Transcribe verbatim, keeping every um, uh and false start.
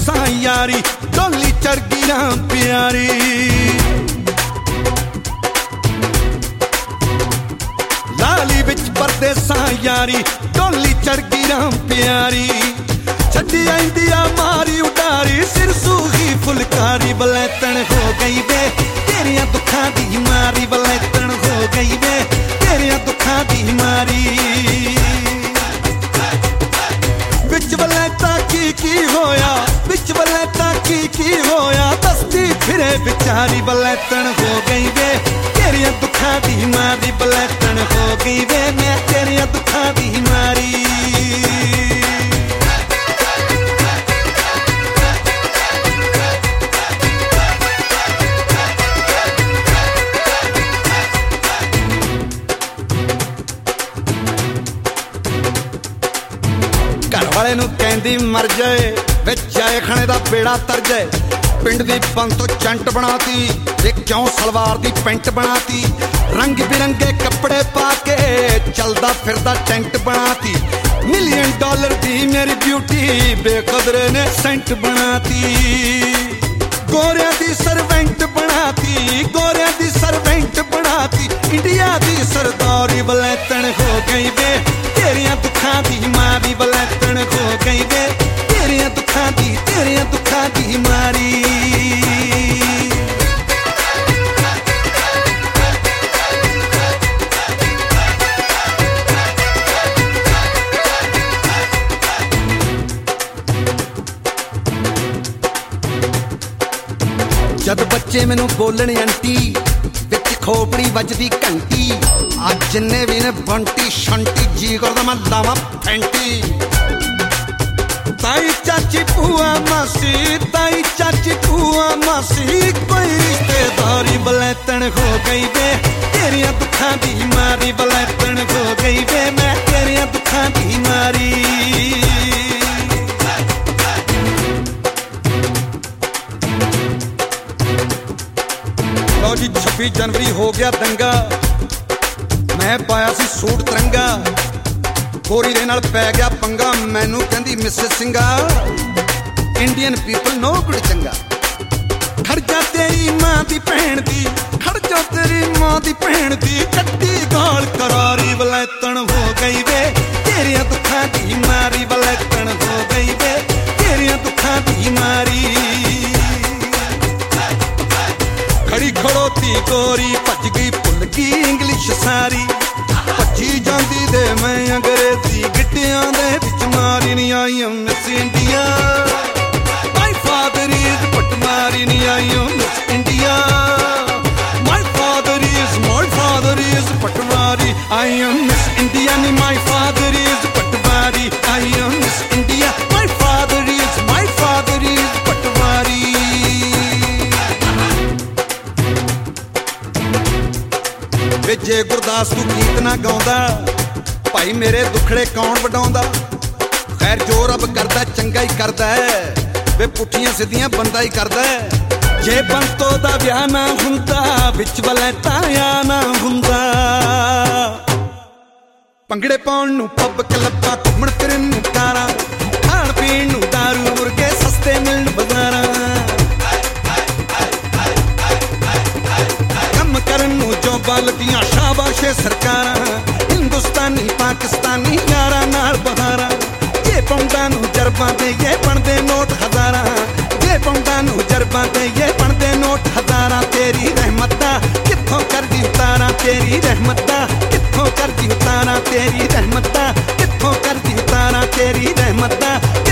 परदेसां यारी डोली चढ़ गई राम प्यारी। लाली बिच परदेसां यारी डोली चढ़ गई राम प्यारी। छड्डी आंदी आ मारी उडारी सिर सूही फुलकारी। बलैतन हो गई वे तेरियां दुखां दी मारी। बलैतन हो गई वे तेरियां दुखां दी मारी। बिच वलैता की की होया बिच वलैता की की होया दसदी फिरे बिचारी। बलैतन हो गई वे तेरियां दुखां दी मारी। बलैतन हो गई वे मैं तेरियां दुखां दी मारी। घरवाले नूं कहंदी मर जाए विच आए खाने दा बेड़ा तर जाए। पिंड दी पंत चंट बनाती ते क्यों सलवार दी पेंट बनाती। रंग बिरंगे कपड़े पा के चलदा फिरदा टेंट बनाती। मिलियन डॉलर दी मेरी ब्यूटी बेकदरे ने सेंट बनाती। गोरिया दी सर्वेंट बनाती गोरिया दी सर्वेंट बनाती। इंडिया दी सरदारी। बलैतन हो गई वे तेरियां दुखां दी मारी। बलैतन हो गई वे तेरियां दुखां दी तेरियां दुखां दी मारी। जद बच्चे मैनू बोलन आंटी विच खोपड़ी वजदी घंटी। अज जिन्ने भी ने बंटी शंटी जी करदा मैं लावां फैंटी। ताई चाची भूआ मासी ताई चाची भूआ मासी कोई रिश्तेदारी। बलैतन हो गई वे तेरियां दुखां दी मारी। बलैतन हो गई वे मैं तेरियां दुखां दी मारी। जी छब्बी जनवरी हो गया दंगा मैं पाया सी सूट तिरंगा। गोरी दे नाल पै गया पंगा मैनू कहंदी मिसेस सिंगा। इंडियन पीपल नो गुड़ चंगा। खड़ जा तेरी मां दी भैन दी खड़ जा तेरी मां दी भैन दी कट्टी गाल करारी। बलैतन हो गई वे तेरियां दुखां दी मारी। बलैतन हो गई वे तेरियां दुखां दी मारी। खड़ी खड़ोती गोरी भज गई भुल गई इंग्लिश सारी। भजी जांदी दे मैं अंग्रेजी गिट्टियां दे विच मारी। नी I am Miss India my father is patwari. नी I am Miss India my father is my father is patwari. I am Miss India नी my father is patwari. I am Miss India my father is my father is patwari. जे गुरदास तू गीत ना गाउंदा भाई मेरे दुखड़े कौन वडाउंदा। खैर जो रब करदा चंगा ही करदा है वे पुठियां सिद्धियां बंदा ही करदा है। जे बंतो दा विआह ना हुंदा विच वलैता आ ना हुंदा। भंगड़े पाउण नूं पब क्लब्बां घुम्मण फिरन नूं कारां खाण पीण नूं दारू मुर्गे सस्ते मिलण बाजारां। बलदियां शाबाशे सरकारां हिंदुस्तानी पाकिस्तानी यारां नाल बहारां। जे पौंडां नूं जरबां ते ये बनदे नोट हज़ारां। जे पौंडां नूं जरबां ते ये बनदे नोट हज़ारां। तेरी रहमत दा कित्थों करदी उतारां। तेरी रहमत दा कित्थों करदी उतारां। तेरी रहमत दा कित्थों करदी उतारां। तेरी रहमत दा